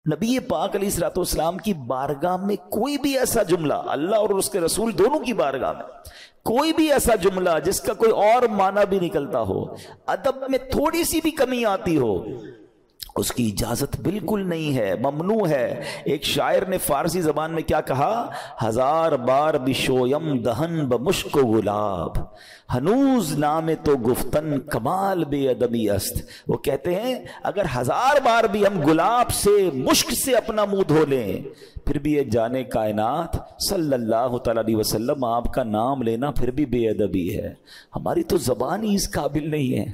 نبی پاک علیہ الصلوۃ والسلام کی بارگاہ میں کوئی بھی ایسا جملہ، اللہ اور اس کے رسول دونوں کی بارگاہ میں کوئی بھی ایسا جملہ جس کا کوئی اور معنی بھی نکلتا ہو، ادب میں تھوڑی سی بھی کمی آتی ہو، اس کی اجازت بالکل نہیں ہے، ممنوع ہے۔ ایک شاعر نے فارسی زبان میں کیا کہا؟ ہزار بار بشویم دہن بمشک و گلاب، ہنوز نام تو گفتن کمال بے ادبی است۔ وہ کہتے ہیں اگر ہزار بار بھی ہم گلاب سے، مشک سے اپنا منہ دھو لیں، پھر بھی یہ جانے کائنات صلی اللہ تعالی علیہ وسلم آپ کا نام لینا پھر بھی بے ادبی ہے۔ ہماری تو زبان ہی اس قابل نہیں ہے،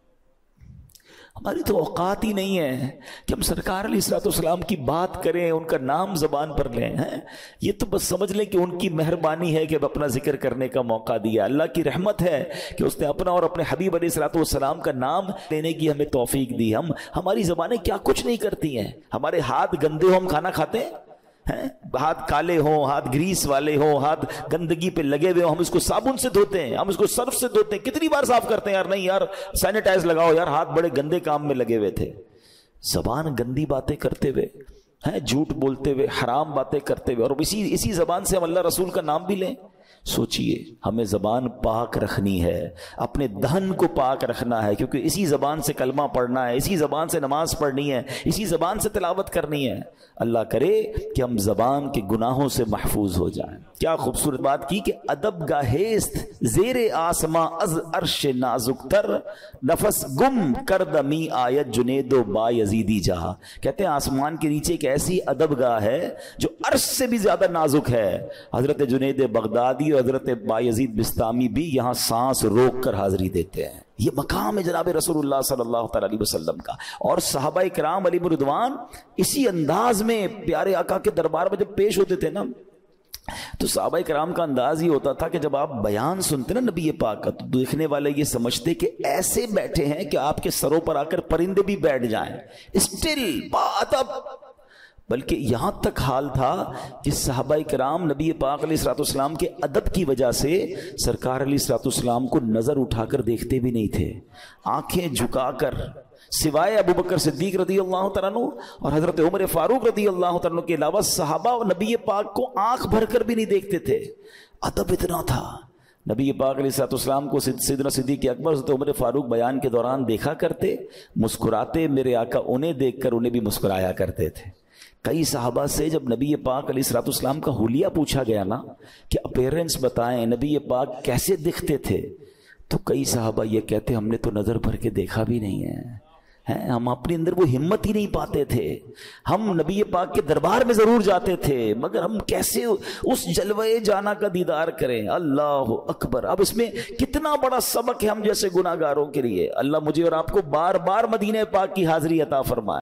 ہماری تو اوقات ہی نہیں ہے کہ ہم سرکار علیہ الصلوۃ والسلام کی بات کریں، ان کا نام زبان پر لیں۔ یہ تو بس سمجھ لیں کہ ان کی مہربانی ہے کہ اب اپنا ذکر کرنے کا موقع دیا، اللہ کی رحمت ہے کہ اس نے اپنا اور اپنے حبیب علیہ الصلوۃ والسلام کا نام لینے کی ہمیں توفیق دی۔ ہماری زبانیں کیا کچھ نہیں کرتی ہیں، ہمارے ہاتھ گندے ہو ہم کھانا کھاتے ہیں، ہاتھ کالے ہوں، ہاتھ گریس والے ہوں، ہاتھ گندگی پہ لگے ہوئے ہوں، ہم اس کو صابن سے دھوتے ہیں، ہم اس کو سرف سے دھوتے ہیں، کتنی بار صاف کرتے ہیں یار، نہیں یار سینیٹائز لگاؤ یار، ہاتھ بڑے گندے کام میں لگے ہوئے تھے۔ زبان گندی باتیں کرتے ہوئے، جھوٹ بولتے ہوئے، حرام باتیں کرتے ہوئے، اور اسی زبان سے ہم اللہ رسول کا نام بھی لیں۔ سوچئے ہمیں زبان پاک رکھنی ہے، اپنے دہن کو پاک رکھنا ہے، کیونکہ اسی زبان سے کلمہ پڑھنا ہے، اسی زبان سے نماز پڑھنی ہے، اسی زبان سے تلاوت کرنی ہے۔ اللہ کرے کہ ہم زبان کے گناہوں سے محفوظ ہو جائیں۔ کیا خوبصورت بات کی کہ ادب گاہیست زیر آسماں از عرش نازک تر، نفس گم کردمی آیت جنید و با یزیدی جہاں۔ کہتے ہیں آسمان کے نیچے ایک ایسی ادب گاہ ہے جو عرش سے بھی زیادہ نازک ہے۔ حضرت جنید بغدادی اور حضرت بایزید بستامی بھی یہاں سانس روک کر حاضری دیتے ہیں۔ یہ مقام ہے جناب رسول اللہ صلی اللہ تعالی علیہ وسلم کا، اور صحابہ کرام علیہم رضوان اسی انداز میں پیارے آقا کے دربار میں جب پیش ہوتے تھے نا، تو صحابہ کرام کا انداز یہ ہوتا تھا کہ جب آپ بیان سنتے نا نبی پاک کا، تو دیکھنے والے یہ سمجھتے کہ ایسے بیٹھے ہیں کہ آپ کے سروں پر آ کر پرندے بھی بیٹھ جائیں، اسٹل بادب۔ بلکہ یہاں تک حال تھا کہ صحابہ کرام نبی پاک علیہ الصلوۃ والسلام کے ادب کی وجہ سے سرکار علیہ الصلوۃ والسلام کو نظر اٹھا کر دیکھتے بھی نہیں تھے، آنکھیں جھکا کر، سوائے ابوبکر صدیق رضی اللہ تعالیٰ عنہ اور حضرت عمر فاروق رضی اللہ تعالیٰ عنہ کے علاوہ صحابہ نبی پاک کو آنکھ بھر کر بھی نہیں دیکھتے تھے۔ ادب اتنا تھا۔ نبی پاک علیہ الصلوۃ والسلام کو سیدنا صدیق اکبر حضرت عمر فاروق بیان کے دوران دیکھا کرتے، مسکراتے، میرے آقا انہیں دیکھ کر انہیں بھی مسکرایا کرتے تھے۔ کئی صحابہ سے جب نبی پاک علیہ الصلوۃ والسلام کا حلیہ پوچھا گیا نا کہ اپیرنس بتائیں، نبی پاک کیسے دکھتے تھے، تو کئی صحابہ یہ کہتے ہم نے تو نظر بھر کے دیکھا بھی نہیں ہے، ہم اپنے اندر وہ ہمت ہی نہیں پاتے تھے۔ ہم نبی پاک کے دربار میں ضرور جاتے تھے، مگر ہم کیسے اس جلوے جانا کا دیدار کریں۔ اللہ اکبر! اب اس میں کتنا بڑا سبق ہے ہم جیسے گناہ گاروں کے لیے۔ اللہ مجھے اور آپ کو بار بار مدینہ پاک کی حاضری عطا فرمائے۔